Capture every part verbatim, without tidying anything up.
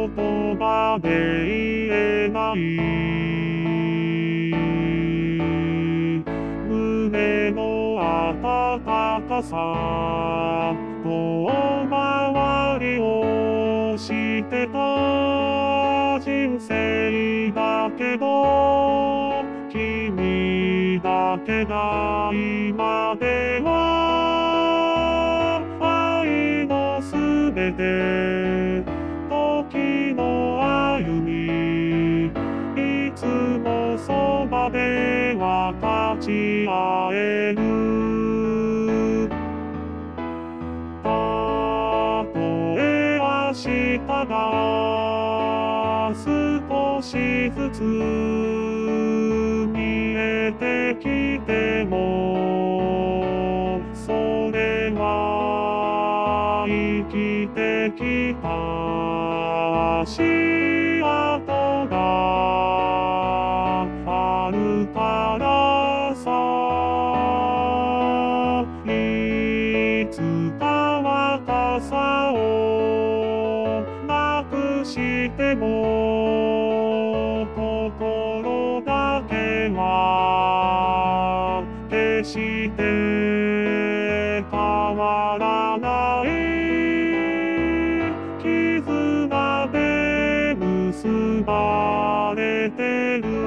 言葉で言えない胸の温かさ遠回りをしてた人生だけど君だけが今では愛のすべて時の歩みいつもそばで分かち合えるたとえ明日が少しずつ見えてきてもそれは生きてきた足跡があるからさいつか若さをなくしても心だけは決して変わらない絆で結ばれてる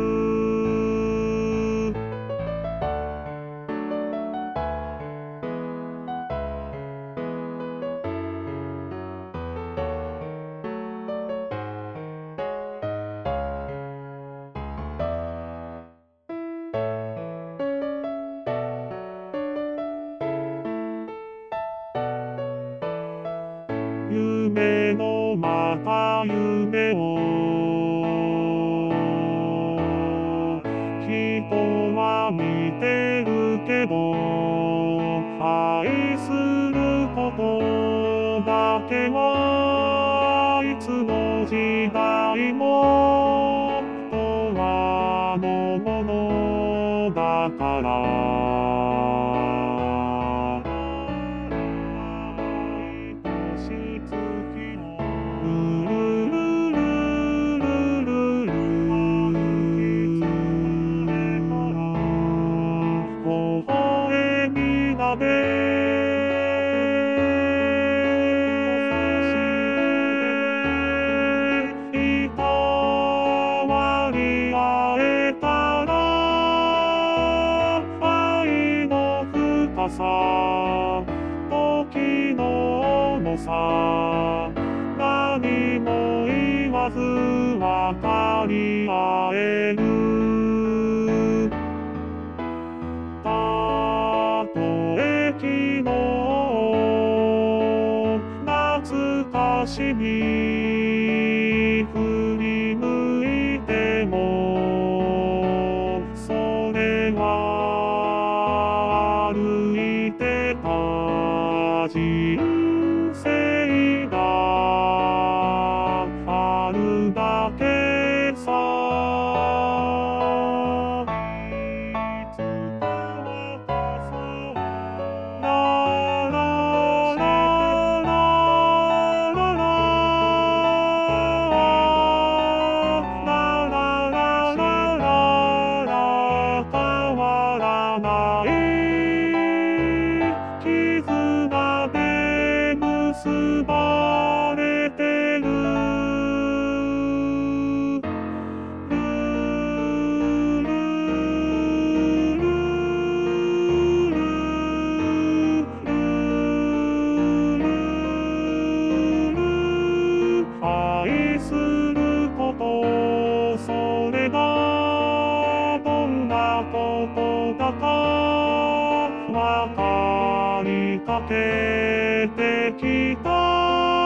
夢のまた夢を人は見てるけど愛することだけはいつの時代も永遠のものだからいたわり合えたら愛の深さ時の重さ何も言わず分かり合えるたとえ昨日懐かしみ振り向いてもそれは歩いてた人生があるだけさ結ばれてる愛することそれがどんなことだかわかりかけてきた